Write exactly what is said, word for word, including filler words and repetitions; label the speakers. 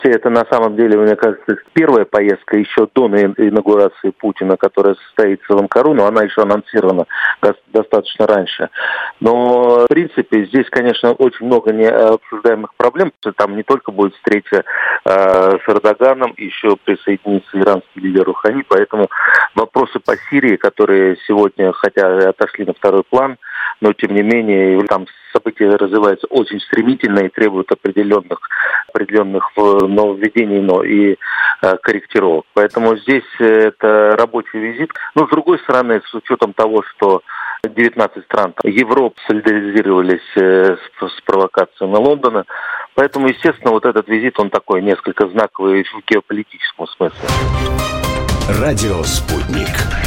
Speaker 1: Это на самом деле, мне кажется, первая поездка еще до инаугурации Путина, которая состоится в Анкару, но она еще анонсирована достаточно раньше. Но, в принципе, здесь, конечно, очень много необсуждаемых проблем. Там не только будет встреча э, с Эрдоганом, еще присоединится иранский лидер Рухани, поэтому вопросы по Сирии, которые сегодня, хотя отошли на второй план, но, тем не менее, там события развиваются очень стремительно и требуют определенных, определенных нововведений, но и э, корректировок. Поэтому здесь это рабочий визит. Но, с другой стороны, с учетом того, что девятнадцать стран Европы солидаризировались э, с, с провокациями Лондона, поэтому, естественно, вот этот визит, он такой несколько знаковый в геополитическом смысле.
Speaker 2: Радио «Спутник».